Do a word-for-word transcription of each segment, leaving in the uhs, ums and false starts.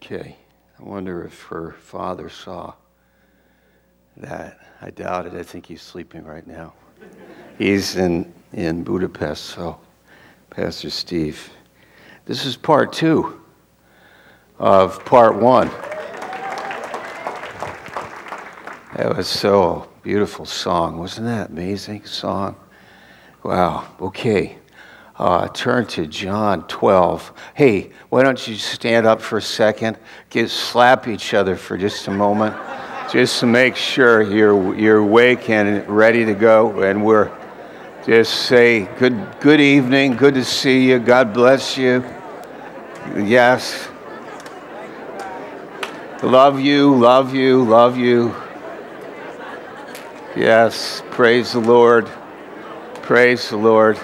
Okay. I wonder if her father saw that. I doubt it. I think he's sleeping right now. He's in, in Budapest, so Pastor Steve. This is part two of part one. That was so beautiful song. Wasn't that amazing song? Wow. Okay. Uh, turn to John twelve. Hey, why don't you stand up for a second? Get slap each other for just a moment, just to make sure you're you're awake and ready to go. And we're just say good good evening, good to see you. God bless you. Yes. Love you, love you, love you. Yes. Praise the Lord. Praise the Lord.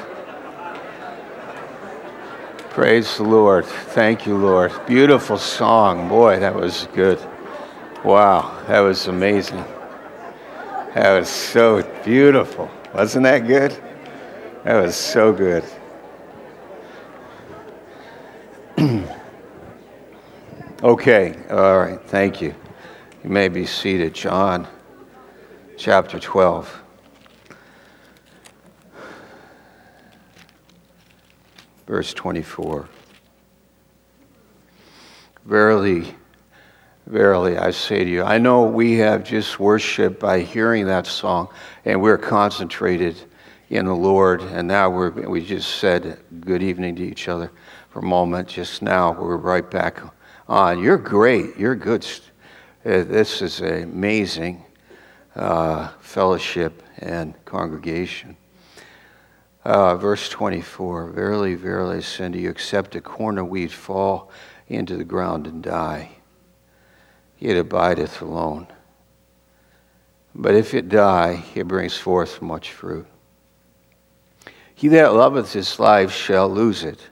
Praise the Lord. Thank you, Lord. Beautiful song. Boy, that was good. Wow, that was amazing. That was so beautiful. Wasn't that good? That was so good. Okay, all right, thank you. You may be seated. John chapter twelve. Verse twenty-four. Verily, verily, I say to you, I know we have just worshiped by hearing that song, and we're concentrated in the Lord, and now we're, we just said good evening to each other for a moment. Just now, we're right back on. You're great. You're good. This is an amazing uh, fellowship and congregation. Uh, verse twenty-four, verily, verily, I say unto you, except a corn of wheat fall into the ground and die, it abideth alone. But if it die, it brings forth much fruit. He that loveth his life shall lose it.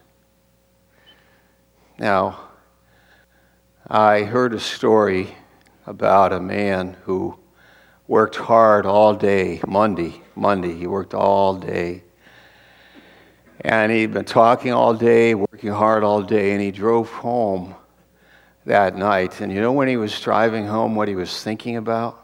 Now, I heard a story about a man who worked hard all day, Monday, Monday, he worked all day. And he'd been talking all day, working hard all day, and he drove home that night. And you know when he was driving home, what he was thinking about?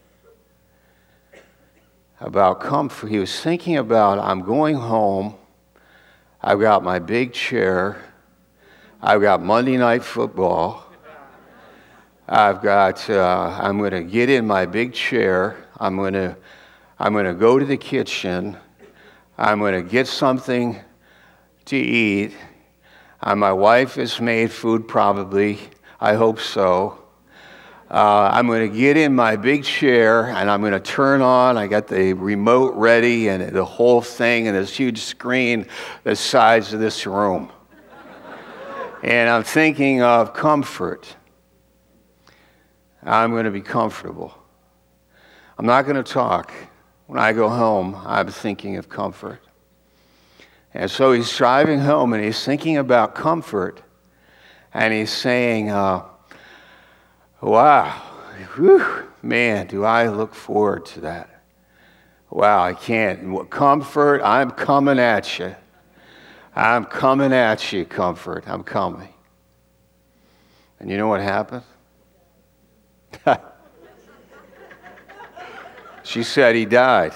About comfort. He was thinking about, I'm going home, I've got my big chair, I've got Monday Night Football, I've got, uh, I'm going to get in my big chair, I'm going to, I'm going to go to the kitchen, I'm going to get something to eat. Uh, my wife has made food probably. I hope so. Uh, I'm going to get in my big chair and I'm going to turn on. I got the remote ready and the whole thing and this huge screen the size of this room. And I'm thinking of comfort. I'm going to be comfortable. I'm not going to talk. When I go home, I'm thinking of comfort. And so he's driving home and he's thinking about comfort. And he's saying, uh, wow, whew, man, do I look forward to that. Wow, I can't. Comfort, I'm coming at you. I'm coming at you, comfort. I'm coming. And you know what happened? She said he died.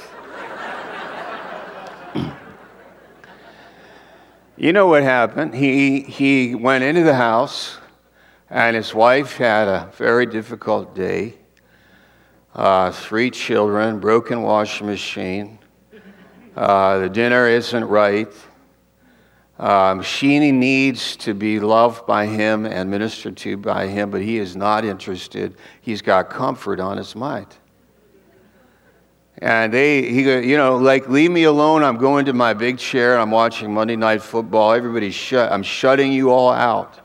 You know what happened? He he went into the house, and his wife had a very difficult day. Uh, three children, broken washing machine. Uh, the dinner isn't right. Um, she needs to be loved by him and ministered to by him, but he is not interested. He's got comfort on his mind. And they, he, you know, like, leave me alone. I'm going to my big chair. I'm watching Monday Night Football. Everybody's shut. I'm shutting you all out.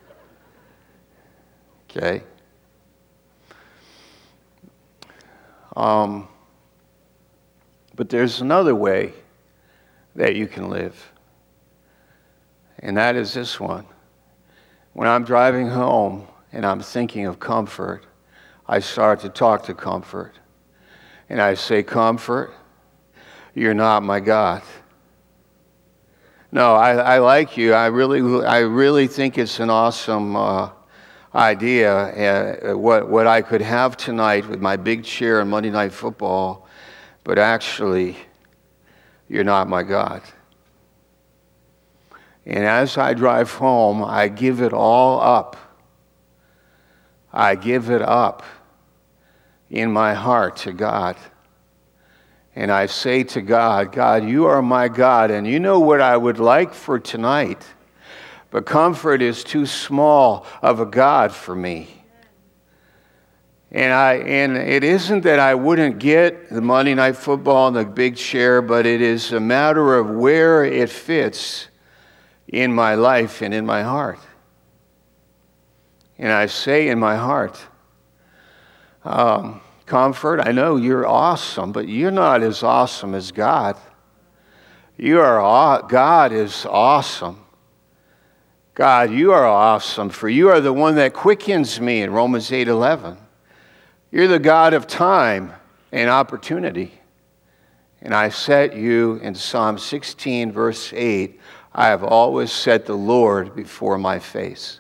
Okay. Um, but there's another way that you can live. And that is this one. When I'm driving home and I'm thinking of comfort, I start to talk to comfort. And I say, comfort, you're not my God. No, I, I like you. I really, I really think it's an awesome uh, idea uh, what, what I could have tonight with my big chair and Monday Night Football, but actually, you're not my God. And as I drive home, I give it all up. I give it up in my heart to God. And I say to God, God, you are my God, and you know what I would like for tonight. But comfort is too small of a God for me. And I and it isn't that I wouldn't get the Monday Night Football and the big chair, but it is a matter of where it fits in my life and in my heart. And I say in my heart, um, comfort, I know you're awesome, but you're not as awesome as God. You are, God is awesome. God, you are awesome, for you are the one that quickens me in Romans eight eleven. You're the God of time and opportunity. And I set you in Psalm sixteen, verse eight, I have always set the Lord before my face.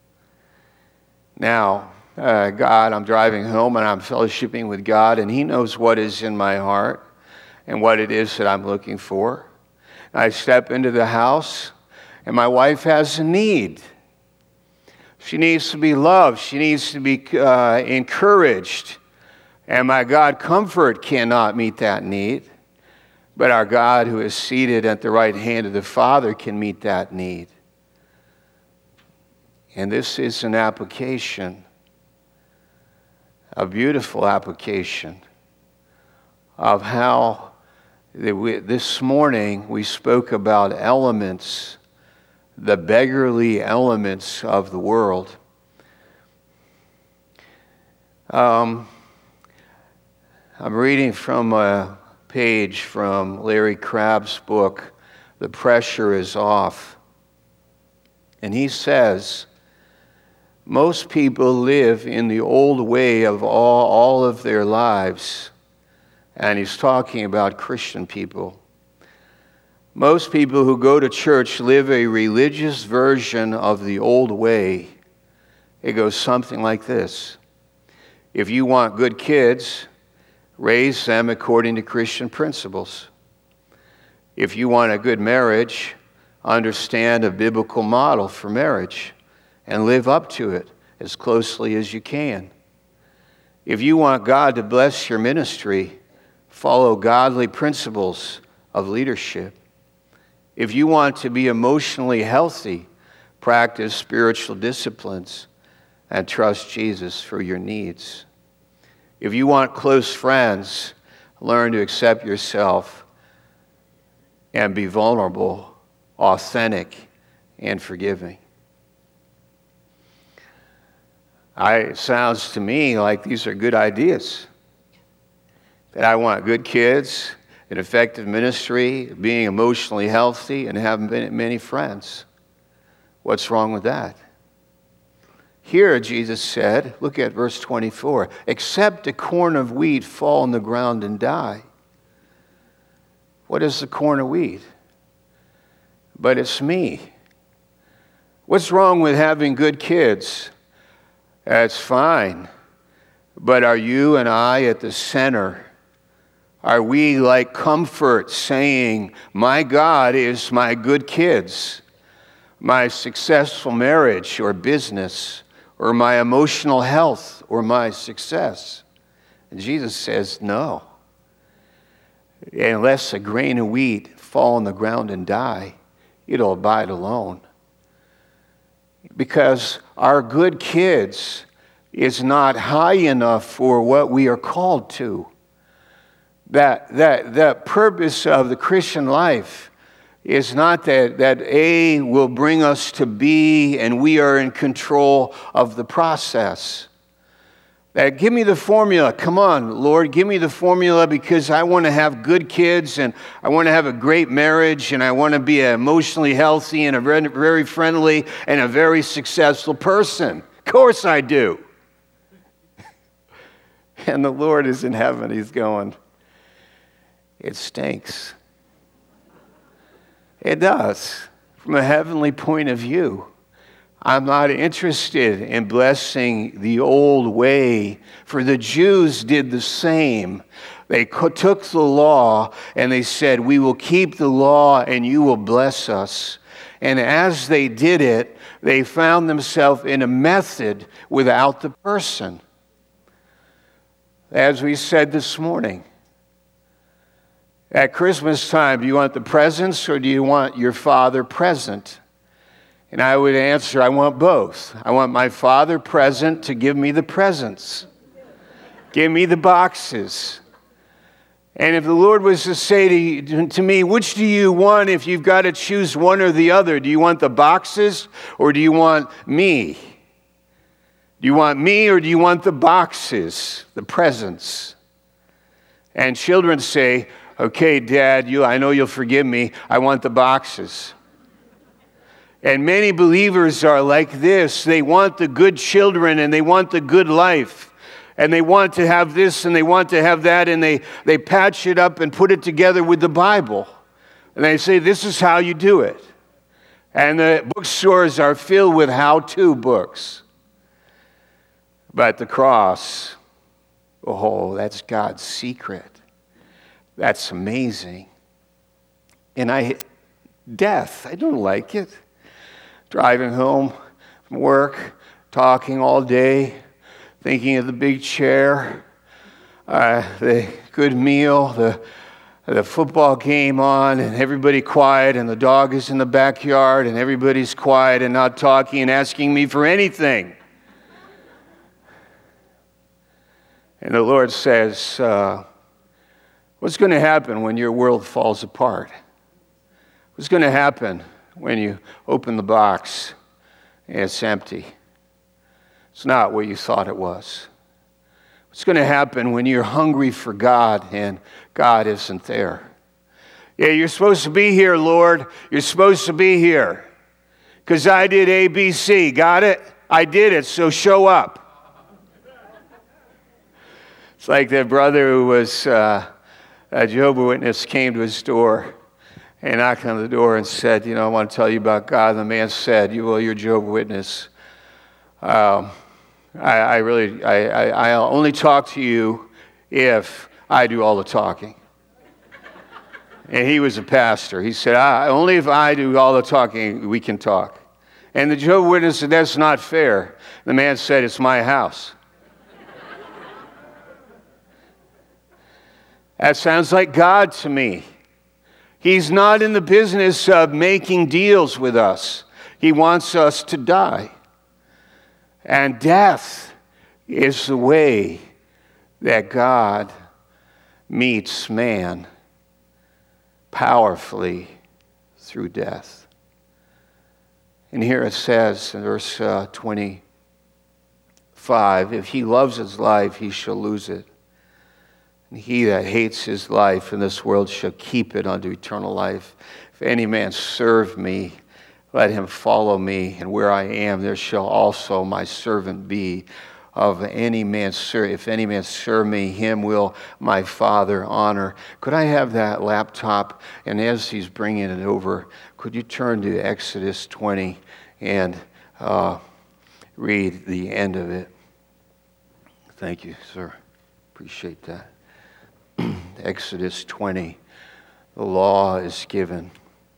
Now, uh, God, I'm driving home and I'm fellowshipping with God, and He knows what is in my heart and what it is that I'm looking for. I step into the house, and my wife has a need. She needs to be loved. She needs to be uh, encouraged. And my God, comfort cannot meet that need. But our God, who is seated at the right hand of the Father, can meet that need. And this is an application, a beautiful application of how this morning we spoke about elements, the beggarly elements of the world. Um, I'm reading from a page from Larry Crabb's book, The Pressure is Off. And he says, most people live in the old way of all, all of their lives. And he's talking about Christian people. Most people who go to church live a religious version of the old way. It goes something like this. If you want good kids, raise them according to Christian principles. If you want a good marriage, understand a biblical model for marriage and live up to it as closely as you can. If you want God to bless your ministry, follow godly principles of leadership. If you want to be emotionally healthy, practice spiritual disciplines and trust Jesus for your needs. If you want close friends, learn to accept yourself and be vulnerable, authentic, and forgiving. I, it sounds to me like these are good ideas. That I want good kids, an effective ministry, being emotionally healthy, and having many friends. What's wrong with that? Here, Jesus said, look at verse twenty-four, except a corn of wheat fall on the ground and die. What is the corn of wheat? But it's me. What's wrong with having good kids? That's fine. But are you and I at the center? Are we like comfort saying, my God is my good kids, my successful marriage or business, or my emotional health or my success? And Jesus says, no. Unless a grain of wheat fall on the ground and die, it'll abide alone. Because our good kids is not high enough for what we are called to. That, that, that purpose of the Christian life is not that, that A will bring us to B and we are in control of the process. That give me the formula. Come on, Lord, give me the formula because I want to have good kids and I want to have a great marriage and I want to be emotionally healthy and a very, very friendly and a very successful person. Of course I do. And the Lord is in heaven. He's going, it stinks. It does. From a heavenly point of view, I'm not interested in blessing the old way, for the Jews did the same. They took the law and they said, we will keep the law and you will bless us. And as they did it, they found themselves in a method without the person. As we said this morning, at Christmas time, do you want the presents or do you want your Father present? And I would answer, I want both. I want my Father present to give me the presents. Give me the boxes. And if the Lord was to say to, you, to me, which do you want if you've got to choose one or the other? Do you want the boxes or do you want me? Do you want me or do you want the boxes, the presents? And children say, okay, Dad, you, I know you'll forgive me. I want the boxes. And many believers are like this. They want the good children and they want the good life. And they want to have this and they want to have that. And they, they patch it up and put it together with the Bible. And they say, this is how you do it. And the bookstores are filled with how-to books. But the cross, oh, that's God's secret. That's amazing. And I, death, I don't like it. Driving home from work, talking all day, thinking of the big chair, uh, the good meal, the, the football game on, and everybody quiet, and the dog is in the backyard, and everybody's quiet and not talking and asking me for anything. And the Lord says, uh, what's going to happen when your world falls apart? What's going to happen when you open the box and it's empty? It's not what you thought it was. What's going to happen when you're hungry for God and God isn't there? Yeah, you're supposed to be here, Lord. You're supposed to be here. Because I did A, B, C. Got it? I did it, so show up. It's like that brother who was uh, a Jehovah's Witness came to his door and knocked on the door and said, you know, I want to tell you about God. And the man said, you, well, you're a Jehovah's Witness. Um, I, I really, I, I, I'll only talk to you if I do all the talking. And he was a pastor. He said, I, only if I do all the talking, we can talk. And the Jehovah's Witness said, that's not fair. The man said, it's my house. That sounds like God to me. He's not in the business of making deals with us. He wants us to die. And death is the way that God meets man powerfully through death. And here it says in verse uh, twenty-five, if he loves his life, he shall lose it. And he that hates his life in this world shall keep it unto eternal life. If any man serve me, let him follow me, and where I am, there shall also my servant be. Of any man serve, if any man serve me, him will my Father honor. Could I have that laptop? And as he's bringing it over, could you turn to Exodus twenty and uh, read the end of it? Thank you, sir. Appreciate that. Exodus twenty, the law is given.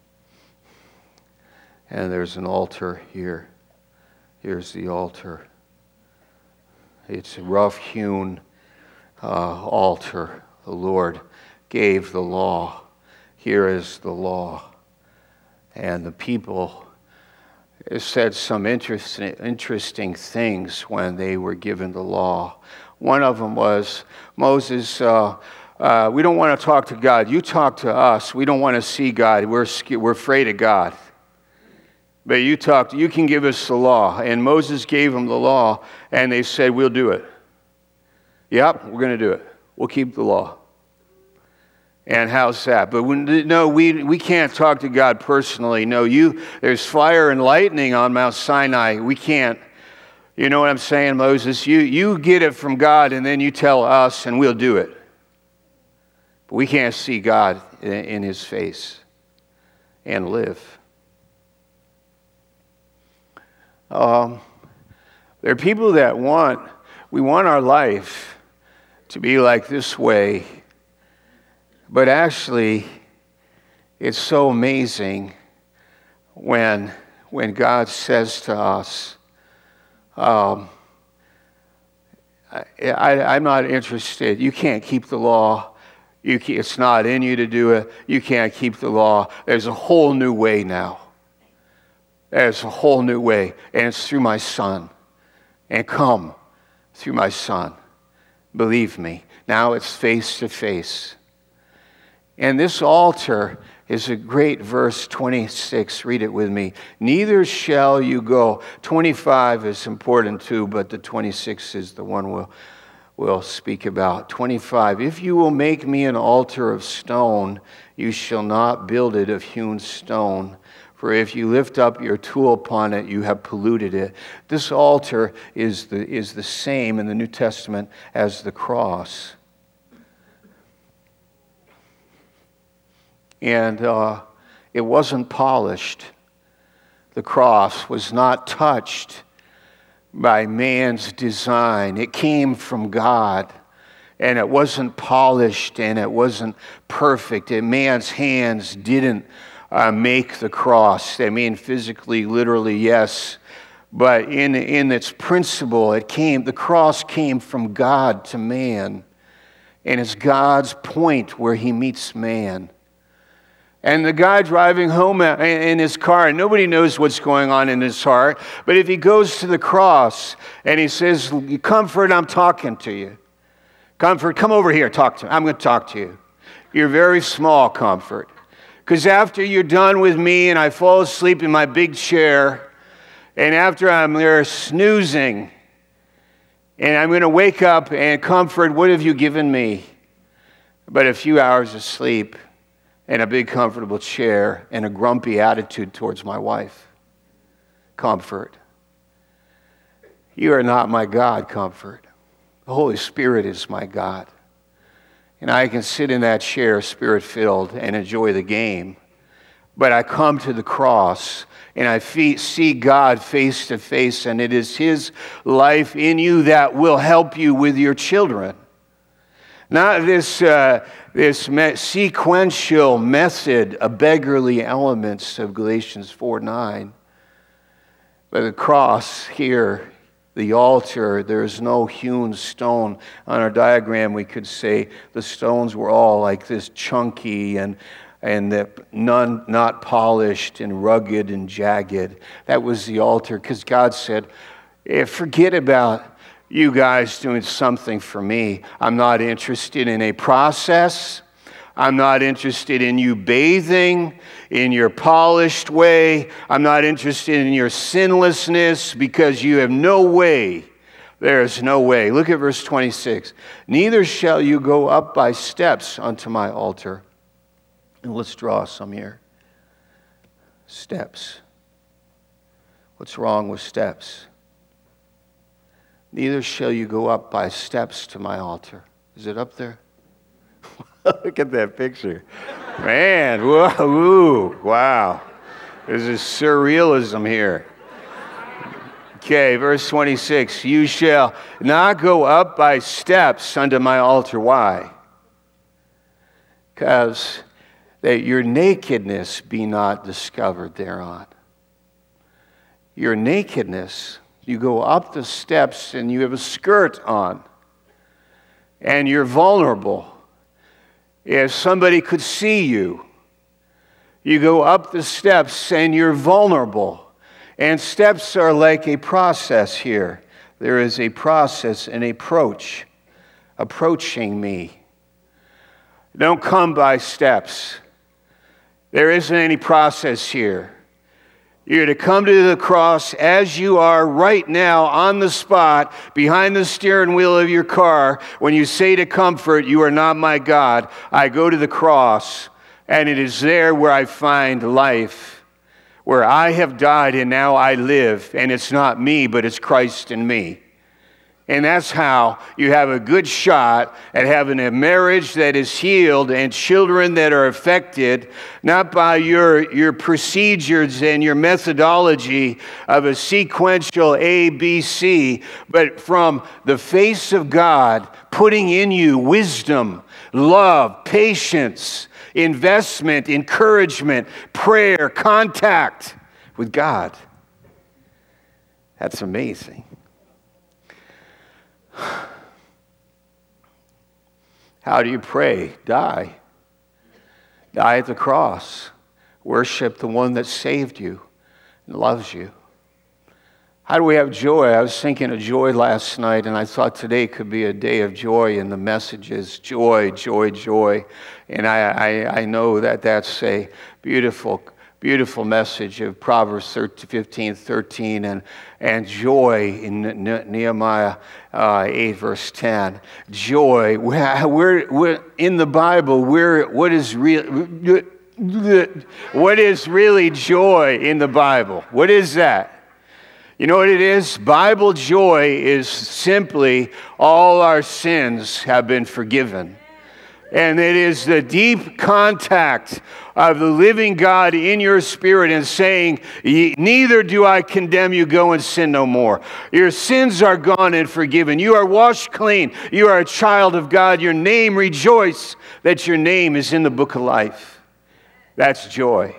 And there's an altar here. Here's the altar. It's a rough-hewn uh, altar. The Lord gave the law. Here is the law. And the people said some interesting, interesting things when they were given the law. One of them was, Moses, uh, uh, we don't want to talk to God. You talk to us. We don't want to see God. We're, we're afraid of God. But you talk, you can give us the law. And Moses gave them the law, and they said, we'll do it. Yep, we're going to do it. We'll keep the law. And how's that? But when, no, we we can't talk to God personally. No, you. There's fire and lightning on Mount Sinai. We can't. You know what I'm saying, Moses? You you get it from God, and then you tell us, and we'll do it. But we can't see God in, in His face and live. Um, there are people that want, we want our life to be like this way, but actually, it's so amazing when, when God says to us, um, I, I, I'm not interested. You can't keep the law. You can, it's not in you to do it. You can't keep the law. There's a whole new way now. There's a whole new way, and it's through my Son. And come through my Son. Believe me. Now it's face to face. And this altar is a great verse, twenty-six. Read it with me. Neither shall you go. twenty-five is important too, but the twenty-six is the one we'll, we'll speak about. twenty-five. If you will make me an altar of stone, you shall not build it of hewn stone. For if you lift up your tool upon it, you have polluted it. This altar is the, is the same in the New Testament as the cross. And uh, it wasn't polished. The cross was not touched by man's design. It came from God. And it wasn't polished and it wasn't perfect. And man's hands didn't Uh, make the cross. I mean, physically, literally, yes. But in, in its principle, it came, the cross came from God to man. And it's God's point where he meets man. And the guy driving home in his car, and nobody knows what's going on in his heart, but if he goes to the cross and he says, Comfort, I'm talking to you. Comfort, come over here, talk to me. I'm going to talk to you. You're very small, Comfort. Because after you're done with me and I fall asleep in my big chair, and after I'm there snoozing, and I'm going to wake up and Comfort, what have you given me? But a few hours of sleep and a big comfortable chair and a grumpy attitude towards my wife. Comfort. You are not my God, Comfort. The Holy Spirit is my God. And I can sit in that chair, spirit-filled, and enjoy the game. But I come to the cross, and I see God face to face, and it is his life in you that will help you with your children. Not this, uh, this me- sequential method of beggarly elements of Galatians four nine. But the cross here, the altar, there's no hewn stone. On our diagram, we could say the stones were all like this chunky and and the, none not polished and rugged and jagged. That was the altar because God said, eh, forget about you guys doing something for me. I'm not interested in a process. I'm not interested in you bathing in your polished way. I'm not interested in your sinlessness because you have no way. There is no way. Look at verse twenty-six. Neither shall you go up by steps unto my altar. And let's draw some here. Steps. What's wrong with steps? Neither shall you go up by steps to my altar. Is it up there? Look at that picture. Man, whoa, wow. There's a surrealism here. Okay, verse twenty-six. You shall not go up by steps unto my altar. Why? Because that your nakedness be not discovered thereon. Your nakedness, you go up the steps and you have a skirt on. And you're vulnerable. If somebody could see you, you go up the steps and you're vulnerable. And steps are like a process here. There is a process, an approach, approaching me. Don't come by steps. There isn't any process here. You're to come to the cross as you are right now on the spot behind the steering wheel of your car. When you say to Comfort, you are not my God, I go to the cross and it is there where I find life, where I have died and now I live, and it's not me but it's Christ in me. And that's how you have a good shot at having a marriage that is healed and children that are affected, not by your, your procedures and your methodology of a sequential A, B, C, but from the face of God putting in you wisdom, love, patience, investment, encouragement, prayer, contact with God. That's amazing. How do you pray? Die. Die at the cross. Worship the one that saved you and loves you. How do we have joy? I was thinking of joy last night, and I thought today could be a day of joy, and the message is joy, joy, joy. And I, I, I know that that's a beautiful Beautiful message of Proverbs fifteen thirteen and, and joy in Nehemiah uh, eight verse ten. Joy, we're, we're in the Bible, we're, what is real, what is really joy in the Bible? What is that? You know what it is? Bible joy is simply all our sins have been forgiven. And it is the deep contact of the living God in your spirit and saying, neither do I condemn you, go and sin no more. Your sins are gone and forgiven. You are washed clean. You are a child of God. Your name, rejoice that your name is in the book of life. That's joy.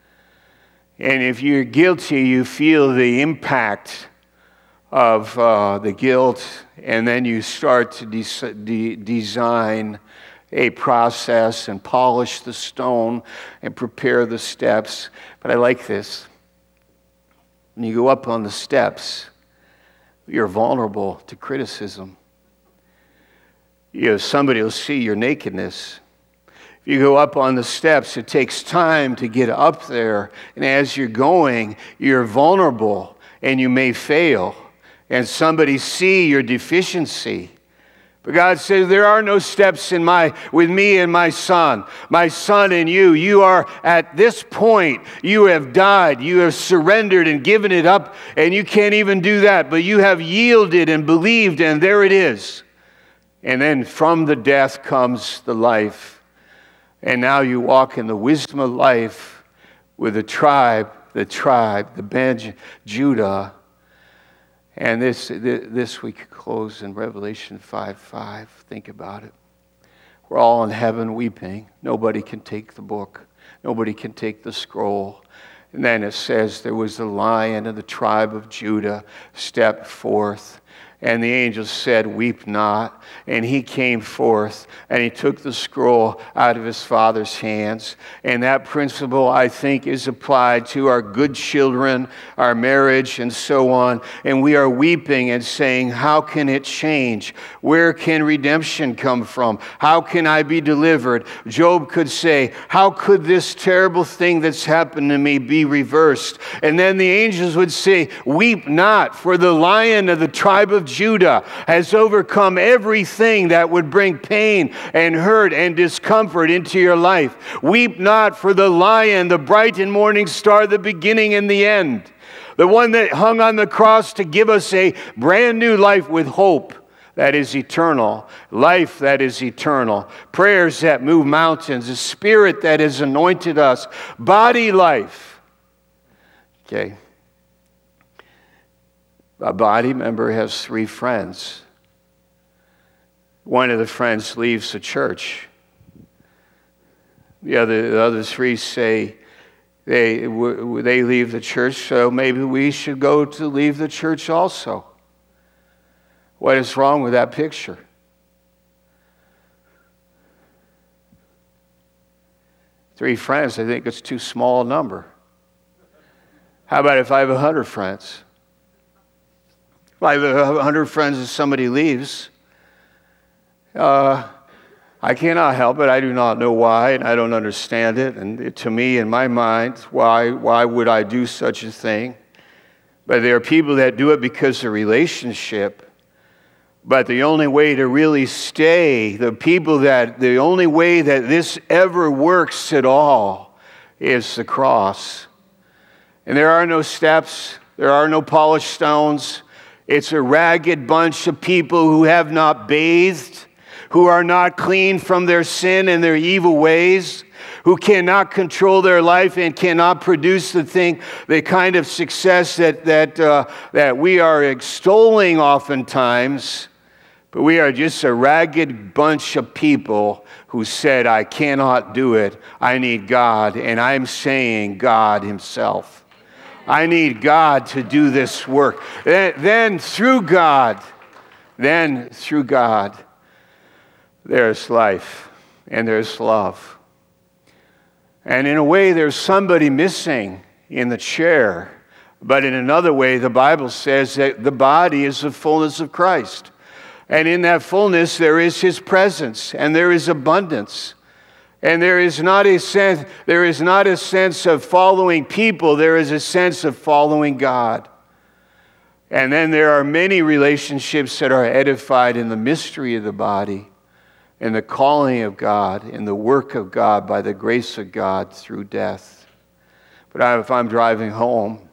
And if you're guilty, you feel the impact of uh, the guilt, and then you start to de- de- design a process and polish the stone and prepare the steps. But I like this. When you go up on the steps, you're vulnerable to criticism. You know, somebody will see your nakedness. If you go up on the steps, it takes time to get up there. And as you're going, you're vulnerable and you may fail. And somebody see your deficiency. But God says, there are no steps in my with me and my son, my son and you. You are at this point, you have died, you have surrendered and given it up, and you can't even do that, but you have yielded and believed, and there it is. And then from the death comes the life. And now you walk in the wisdom of life with the tribe, the tribe, the Ben Judah. And this this we could close in Revelation five five. Think about it. We're all in heaven weeping. Nobody can take the book. Nobody can take the scroll. And then it says there was the Lion of the tribe of Judah stepped forth. And the angel said, weep not. And he came forth, and he took the scroll out of his father's hands. And that principle, I think, is applied to our good children, our marriage, and so on. And we are weeping and saying, how can it change? Where can redemption come from? How can I be delivered? Job could say, how could this terrible thing that's happened to me be reversed? And then the angels would say, weep not, for the Lion of the tribe of Judah has overcome everything that would bring pain and hurt and discomfort into your life. Weep not, for the Lion, the bright and morning star, the beginning and the end, the one that hung on the cross to give us a brand new life with hope that is eternal, life that is eternal, prayers that move mountains, a spirit that has anointed us, body life. Okay. A body member has three friends. One of the friends leaves the church. The other, the other three say they, they leave the church, so maybe we should go to leave the church also. What is wrong with that picture? Three friends, I think it's too small a number. How about if I have a hundred friends? If I have a hundred friends and somebody leaves, uh, I cannot help it. I do not know why, and I don't understand it. And it, to me, in my mind, why why would I do such a thing? But there are people that do it because of relationship. But the only way to really stay, the people that, the only way that this ever works at all is the cross. And there are no steps. There are no polished stones. It's a ragged bunch of people who have not bathed, who are not clean from their sin and their evil ways, who cannot control their life and cannot produce the thing, the kind of success that that uh, that we are extolling oftentimes. But we are just a ragged bunch of people who said, I cannot do it. I need God. And I'm saying God himself. I need God to do this work. Then, then through God, then through God, there's life and there's love. And in a way, there's somebody missing in the chair. But in another way, the Bible says that the body is the fullness of Christ. And in that fullness, there is his presence, and there is abundance. And there is not a sense, there is not a sense of following people, there is a sense of following God. And then there are many relationships that are edified in the mystery of the body, in the calling of God, in the work of God, by the grace of God through death. But I, if I'm driving home,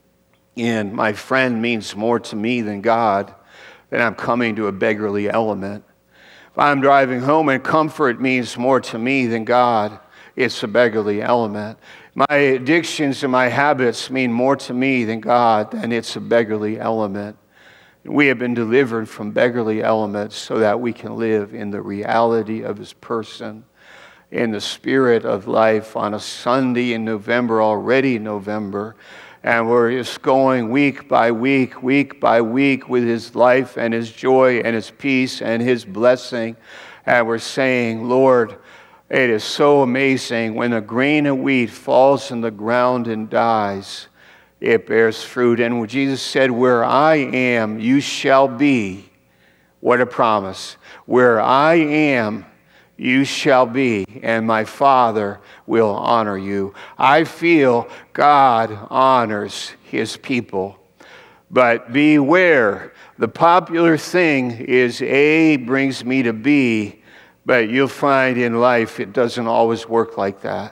and my friend means more to me than God, then I'm coming to a beggarly element. If I'm driving home and comfort means more to me than God, it's a beggarly element. My addictions and my habits mean more to me than God, then it's a beggarly element. We have been delivered from beggarly elements so that we can live in the reality of his person, in the spirit of life on a Sunday in November, already November. And we're just going week by week, week by week with his life and his joy and his peace and his blessing. And we're saying, Lord, it is so amazing when a grain of wheat falls in the ground and dies, it bears fruit. And when Jesus said, where I am, you shall be. What a promise. Where I am, you shall be, and my Father will honor you. I feel God honors his people. But beware, the popular thing is A brings me to B, but you'll find in life it doesn't always work like that.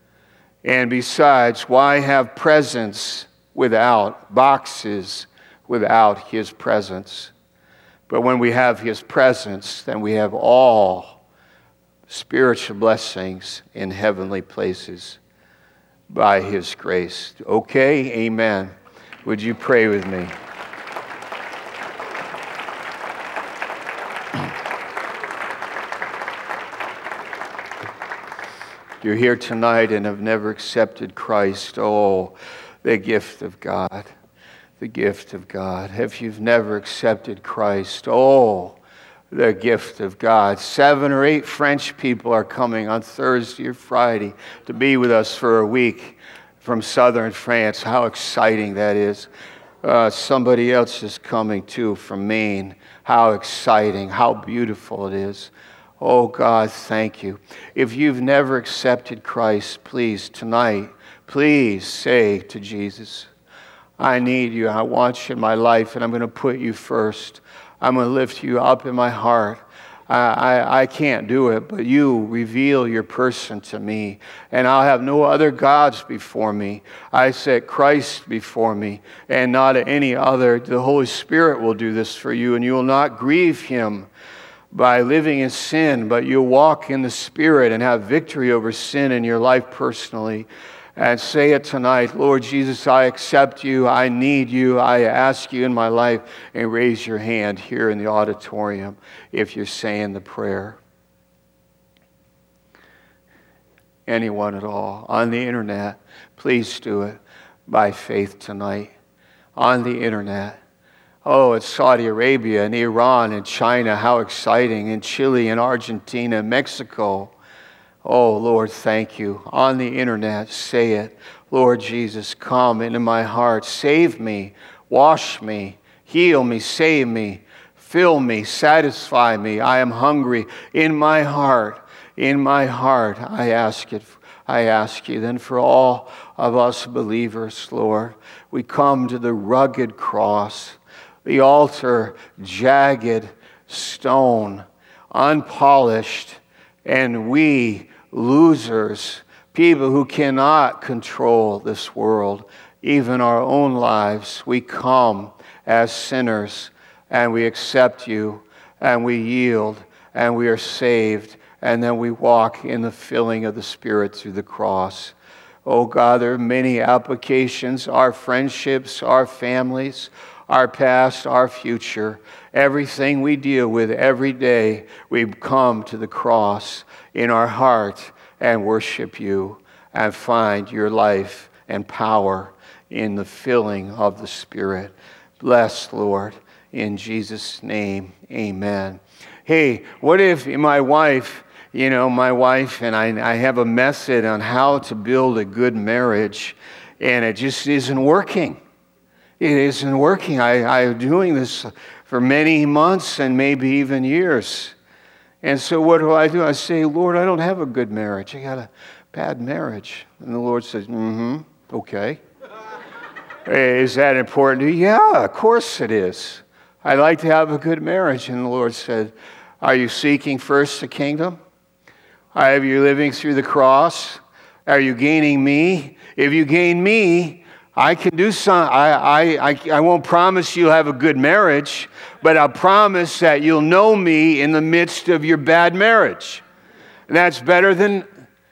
And besides, why have presents without, boxes without his presence? But when we have his presence, then we have all spiritual blessings in heavenly places by his grace. Okay? Amen. Would you pray with me? You're here tonight and have never accepted Christ. Oh, the gift of God. The gift of God. If you've never accepted Christ, oh, the gift of God. Seven or eight French people are coming on Thursday or Friday to be with us for a week from southern France. How exciting that is. Uh, somebody else is coming too from Maine. How exciting, how beautiful it is. Oh God, thank you. If you've never accepted Christ, please tonight, please say to Jesus, I need you, I want you in my life, and I'm going to put you first. I'm going to lift you up in my heart. I, I, I can't do it, but you reveal your person to me, and I'll have no other gods before me. I set Christ before me, and not any other. The Holy Spirit will do this for you, and you will not grieve him by living in sin, but you'll walk in the Spirit and have victory over sin in your life personally. And say it tonight, Lord Jesus, I accept you, I need you, I ask you in my life, and raise your hand here in the auditorium if you're saying the prayer. Anyone at all. On the internet, please do it by faith tonight. On the internet. Oh, it's Saudi Arabia and Iran and China, how exciting, and Chile and Argentina and Mexico. Oh, Lord, thank you. On the internet, say it. Lord Jesus, come into my heart. Save me. Wash me. Heal me. Save me. Fill me. Satisfy me. I am hungry. In my heart, in my heart, I ask it. I ask you. Then for all of us believers, Lord, we come to the rugged cross, the altar, jagged stone, unpolished, and we losers, people who cannot control this world, even our own lives, we come as sinners, and we accept you, and we yield, and we are saved, and then we walk in the filling of the Spirit through the cross. Oh God, there are many applications, our friendships, our families, our past, our future, everything we deal with every day, we come to the cross in our heart and worship you and find your life and power in the filling of the Spirit. Bless, Lord, in Jesus' name, amen. Hey, what if my wife, you know, my wife and I, I have a message on how to build a good marriage, and it just isn't working. It isn't working. I, I'm doing this for many months and maybe even years. And so what do I do? I say, Lord, I don't have a good marriage. I got a bad marriage. And the Lord says, mm-hmm, okay. Is that important to you? Yeah, of course it is. I'd like to have a good marriage. And the Lord said, are you seeking first the kingdom? Are you living through the cross? Are you gaining me? If you gain me, I can do some. I, I, I, I won't promise you'll have a good marriage, but I'll promise that you'll know me in the midst of your bad marriage. And that's better than...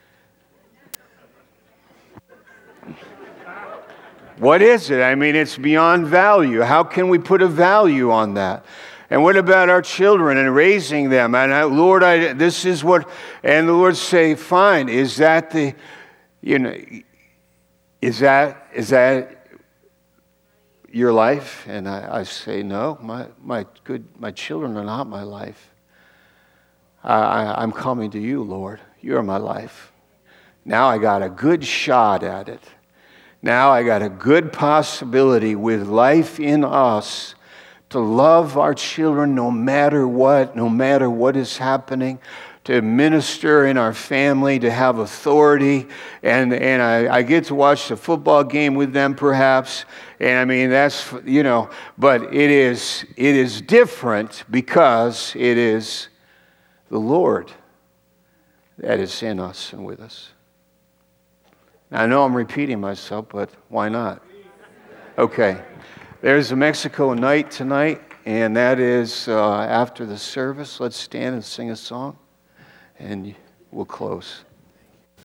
What is it? I mean, it's beyond value. How can we put a value on that? And what about our children and raising them? And I, Lord, I, this is what... And the Lord say, fine, is that the... You know... Is that is that your life? And I, I say, no, my my good my children are not my life. I, I, I'm coming to you, Lord. You're my life. Now I got a good shot at it. Now I got a good possibility with life in us to love our children no matter what, no matter what is happening, to minister in our family, to have authority, and and I, I get to watch the football game with them perhaps, and I mean that's, you know, but it is it is different because it is the Lord that is in us and with us. Now, I know I'm repeating myself, but why not? Okay, there's a Mexico night tonight, and that is uh, after the service. Let's stand and sing a song. And we'll close.